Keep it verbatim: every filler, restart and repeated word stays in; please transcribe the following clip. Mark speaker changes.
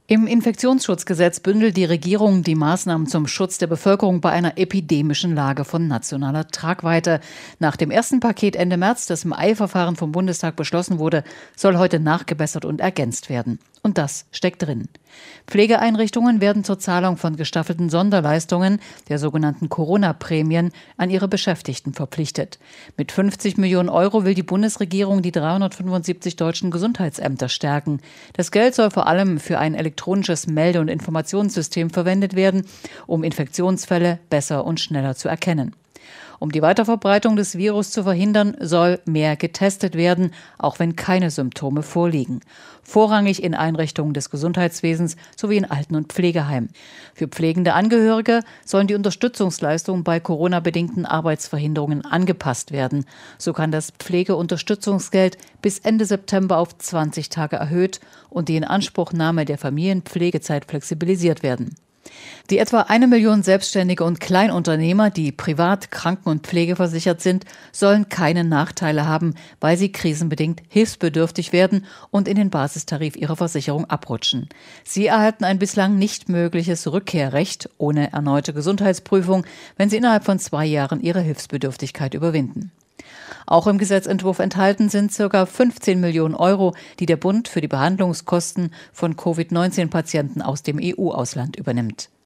Speaker 1: Im Infektionsschutzgesetz bündelt die Regierung die Maßnahmen zum Schutz der Bevölkerung bei einer epidemischen Lage von nationaler Tragweite. Nach dem ersten Paket Ende März, das im Eilverfahren vom Bundestag beschlossen wurde, soll heute nachgebessert und ergänzt werden. Und das steckt drin. Pflegeeinrichtungen werden zur Zahlung von gestaffelten Sonderleistungen, der sogenannten Corona-Prämien, an ihre Beschäftigten verpflichtet. Mit fünfzig Millionen Euro will die Bundesregierung die dreihundertfünfundsiebzig deutschen Gesundheitsämter stärken. Das Geld soll vor allem für ein elektronisches Melde- und Informationssystem verwendet werden, um Infektionsfälle besser und schneller zu erkennen. Um die Weiterverbreitung des Virus zu verhindern, soll mehr getestet werden, auch wenn keine Symptome vorliegen. Vorrangig in Einrichtungen des Gesundheitswesens sowie in Alten- und Pflegeheimen. Für pflegende Angehörige sollen die Unterstützungsleistungen bei Corona-bedingten Arbeitsverhinderungen angepasst werden. So kann das Pflegeunterstützungsgeld bis Ende September auf zwanzig Tage erhöht und die Inanspruchnahme der Familienpflegezeit flexibilisiert werden. Die etwa eine Million Selbstständige und Kleinunternehmer, die privat kranken- und pflegeversichert sind, sollen keine Nachteile haben, weil sie krisenbedingt hilfsbedürftig werden und in den Basistarif ihrer Versicherung abrutschen. Sie erhalten ein bislang nicht mögliches Rückkehrrecht ohne erneute Gesundheitsprüfung, wenn sie innerhalb von zwei Jahren ihre Hilfsbedürftigkeit überwinden. Auch im Gesetzentwurf enthalten sind ca. fünfzehn Millionen Euro, die der Bund für die Behandlungskosten von Covid neunzehn Patienten aus dem E U-Ausland übernimmt.